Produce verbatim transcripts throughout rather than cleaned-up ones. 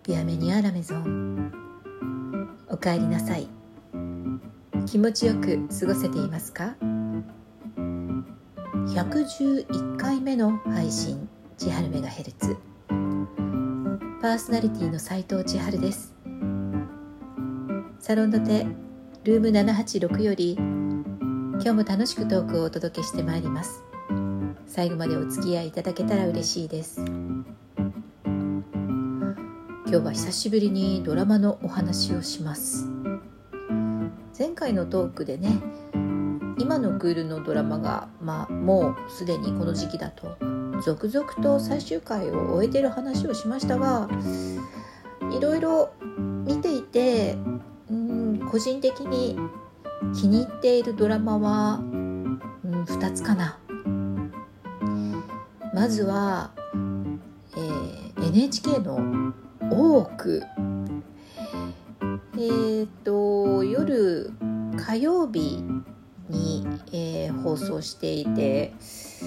ビアメニアラメゾン。おかえりなさい。気持ちよく過ごせていますか？ひゃくじゅういっかいめの配信、千春メガヘルツ。パーソナリティの斉藤千春です。サロンドテルームななはちろくより、今日も楽しくトークをお届けしてまいります。最後までお付き合いいただけたら嬉しいです。今日は久しぶりにドラマのお話をします。前回のトークでね、今のクールのドラマが、まあ、もうすでにこの時期だと続々と最終回を終えている話をしましたが、いろいろ見ていて、うん、個人的に気に入っているドラマは、うん、ふたつかな。まずは、えー、エヌエイチケー の大奥、えー、と夜火曜日に、えー、放送していて、うん、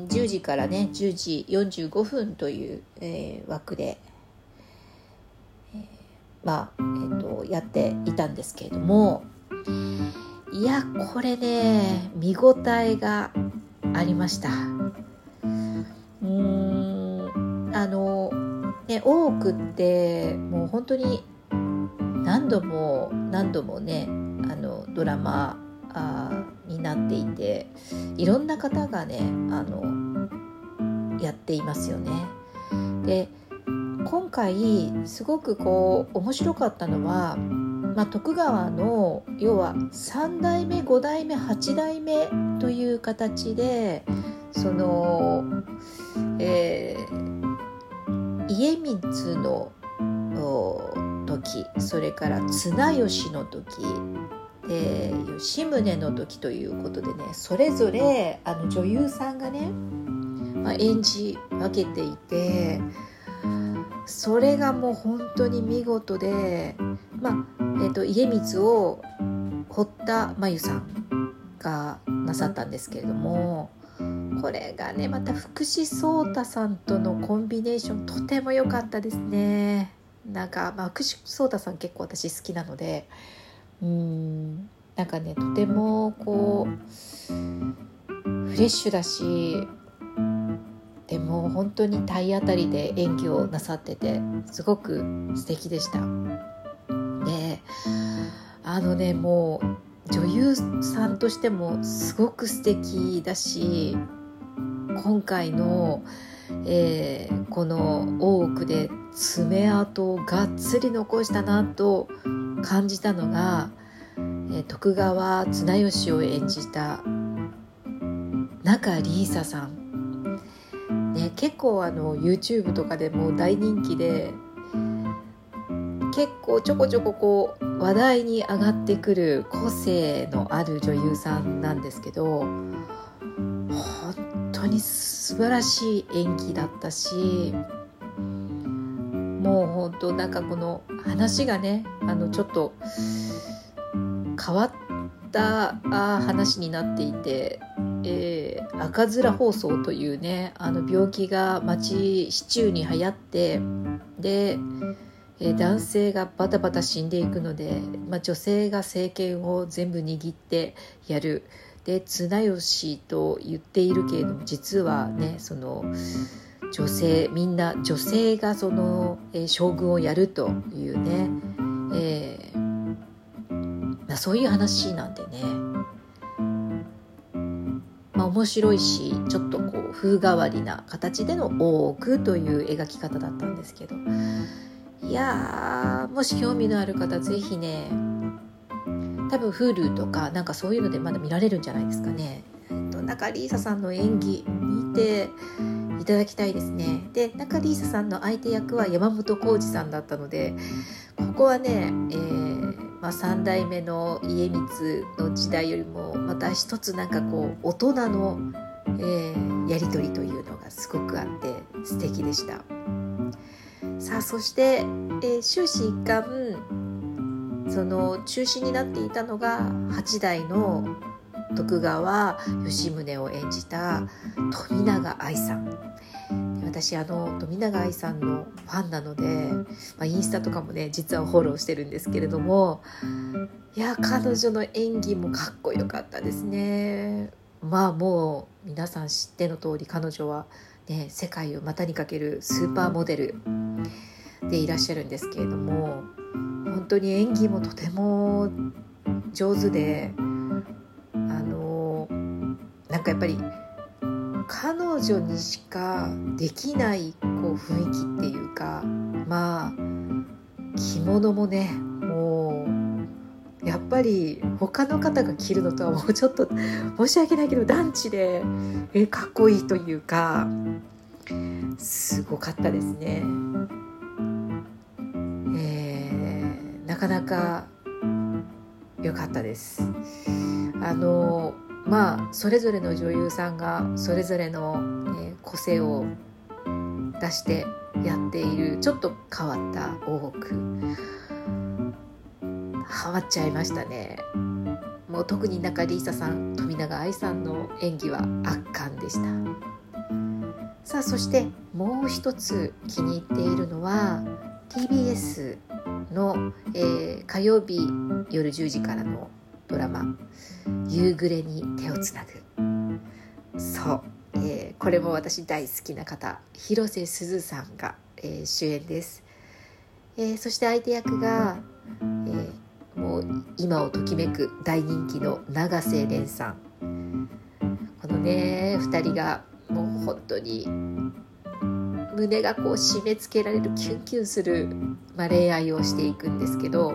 じゅうじからねじゅうじよんじゅうごふんという、えー、枠で、えー、まあ、えー、とやっていたんですけれども、いやこれね見応えがありました。うーんあのね、大奥ってもう本当に何度も何度もねあのドラマあになっていて、いろんな方がねあのやっていますよね。で今回すごくこう面白かったのは、まあ、徳川の要はさんだいめごだいめはちだいめという形でその、えー家光の時、それから綱吉の時で吉宗の時ということでね、それぞれあの女優さんがね、まあ、演じ分けていて、それがもう本当に見事で、まあえー、と家光を堀田真由さんがなさったんですけれども、これがねまた福士蒼汰さんとのコンビネーションとても良かったですね。なんか、まあ、福士蒼汰さん結構私好きなので、うーんなんかねとてもこうフレッシュだし、でも本当に体当たりで演技をなさっててすごく素敵でした。であのねもう女優さんとしてもすごく素敵だし、今回の、えー、この大奥で爪痕をがっつり残したなと感じたのが、えー、徳川綱吉を演じた仲里依紗さん、ね、結構あの YouTube とかでも大人気で、結構ちょこちょここう話題に上がってくる個性のある女優さんなんですけど、本当に素晴らしい演技だったし、もう本当なんかこの話がねあのちょっと変わった話になっていて、えー、赤面疱瘡というねあの病気が町市中に流行って、でえー、男性がバタバタ死んでいくので、まあ、女性が政権を全部握ってやる。で綱吉と言っているけれども、実はねその女性みんな女性がその、えー、将軍をやるというね、えーまあ、そういう話なんでね、まあ、面白いしちょっとこう風変わりな形での大奥という描き方だったんですけど、いやーもし興味のある方ぜひね、多分 Hulu とかなんかそういうのでまだ見られるんじゃないですかね。仲里依紗さんの演技見ていただきたいですね。で仲里依紗さんの相手役は山本浩二さんだったので、ここはね、えーまあ、さんだいめの家光の時代よりもまた一つなんかこう大人の、えー、やり取りというのがすごくあって素敵でした。さあそして、えー、終始一貫その中心になっていたのがはちだいの徳川吉宗を演じた富永愛さん。 私あの冨永愛さんのファンなので、まあ、インスタとかもね実はフォローしてるんですけれども、いや彼女の演技もかっこよかったですね。まあもう皆さん知っての通り彼女は、ね、世界を股にかけるスーパーモデルでいらっしゃるんですけれども、本当に演技もとても上手で、あのなんかやっぱり彼女にしかできないこう雰囲気っていうか、まあ着物もねもうやっぱり他の方が着るのとはもうちょっと申し訳ないけど団地でえかっこいいというかすごかったですね。えー、なかなか良かったです。あのまあそれぞれの女優さんがそれぞれの、えー、個性を出してやっているちょっと変わった大奥、ハマっちゃいましたね。もう特に中里依紗さん、冨永愛さんの演技は圧巻でした。さあそしてもう一つ気に入っているのは ティービーエス の、えー、火曜日夜じゅうじからのドラマ夕暮れに手をつなぐ。そう、えー、これも私大好きな方広瀬すずさんが、えー、主演です。えー、そして相手役が、えー、もう今をときめく大人気の永瀬廉さん。このねふたりがもう本当に胸がこう締め付けられるキュンキュンする、まあ、恋愛をしていくんですけど、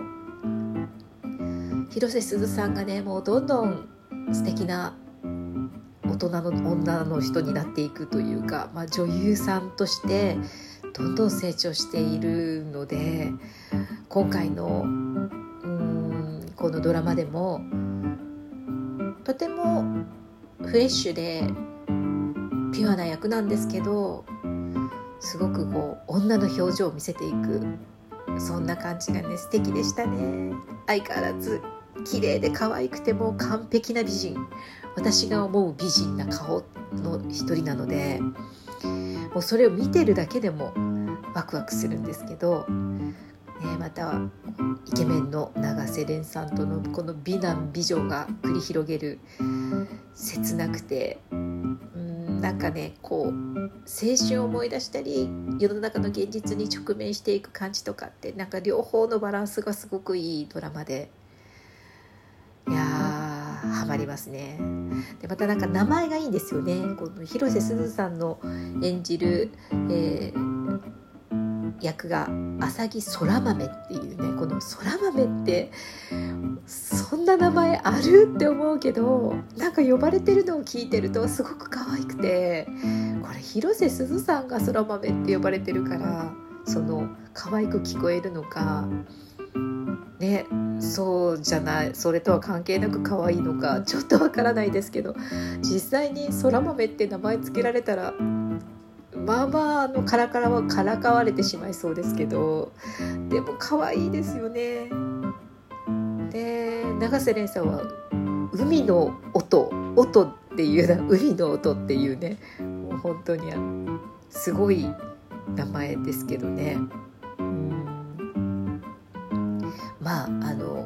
広瀬すずさんがねもうどんどん素敵な大人の女の人になっていくというか、まあ、女優さんとしてどんどん成長しているので、今回のうーんこのドラマでもとてもフレッシュでピュアな役なんですけど、すごくこう女の表情を見せていく、そんな感じがね素敵でしたね。相変わらず綺麗で可愛くても完璧な美人、私が思う美人な顔の一人なので、もうそれを見てるだけでもワクワクするんですけど、ね、またイケメンの永瀬廉さんとのこの美男美女が繰り広げる切なくて、うんなんかねこう青春を思い出したり世の中の現実に直面していく感じとかって、なんか両方のバランスがすごくいいドラマで、いやーハマりますね。でまたなんか名前がいいんですよね。この広瀬すずさんの演じる、えー、役が浅木空豆っていうね、この空豆ってそんな名前あるって思うけど、なんか呼ばれてるのを聞いてるとすごく可愛くて、これ広瀬すずさんが空豆って呼ばれてるからその可愛く聞こえるのかね、そうじゃない、それとは関係なく可愛いのかちょっとわからないですけど、実際に空豆って名前つけられたらまあまああのからからはからかわれてしまいそうですけど、でも可愛いですよね。で永瀬廉さんは海の音音っていうな、海の音っていうね、もう本当にすごい名前ですけどね。うんまああの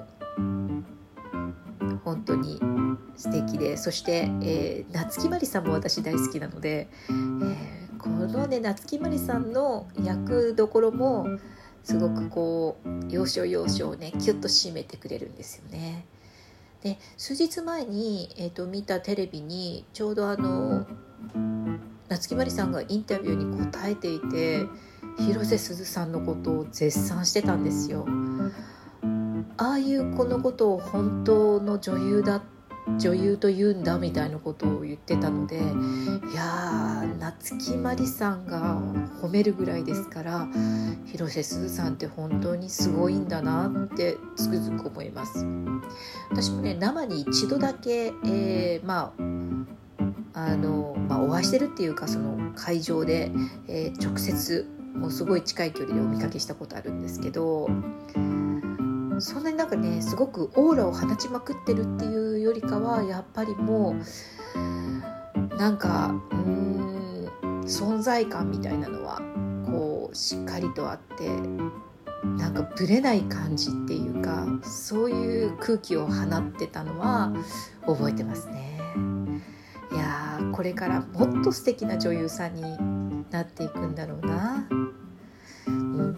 本当に素敵で、そして、えー、夏木マリさんも私大好きなので、えー、このね夏木マリさんの役どころもすごくこう要所要所をねキュッと締めてくれるんですよね。で数日前に、えー、と見たテレビにちょうどあの夏木マリさんがインタビューに答えていて、広瀬すずさんのことを絶賛してたんですよ。ああいう子のことを本当の女優だ女優と言うんだみたいなことを言ってたので、いやー夏木マリさんが褒めるぐらいですから、広瀬すずさんって本当にすごいんだなってつくづく思います。私もね生に一度だけ、えー、まああの、まあ、お会いしてるっていうか、その会場で、えー、直接もうすごい近い距離でお見かけしたことあるんですけど、そんなになんかねすごくオーラを放ちまくってるっていうよりかは、やっぱりもうなんかうーん存在感みたいなのはこうしっかりとあって、なんかブレない感じっていうか、そういう空気を放ってたのは覚えてますね。いやー、これからもっと素敵な女優さんになっていくんだろうな、うん、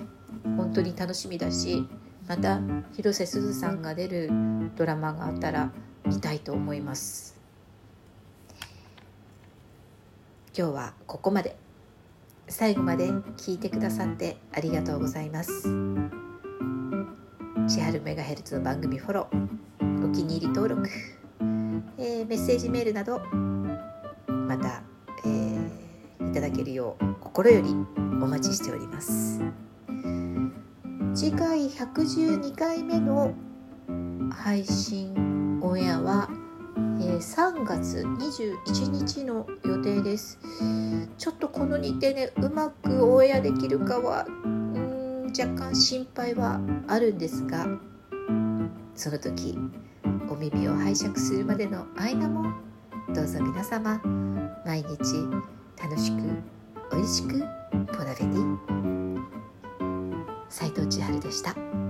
本当に楽しみだし、また広瀬すずさんが出るドラマがあったら見たいと思います。今日はここまで。最後まで聞いてくださってありがとうございます。千春メガヘルツの番組フォロー、お気に入り登録、えー、メッセージメールなどまた、えー、いただけるよう心よりお待ちしております。次回ひゃくじゅうにかいめの配信オンエアは、えー、さんがつにじゅういちにちの予定です。ちょっとこの日程ね、うまくオンエアできるかはうーん若干心配はあるんですが、その時お耳を拝借するまでの間もどうぞ皆様毎日楽しくおいしくボナペティ。斉藤千春でした。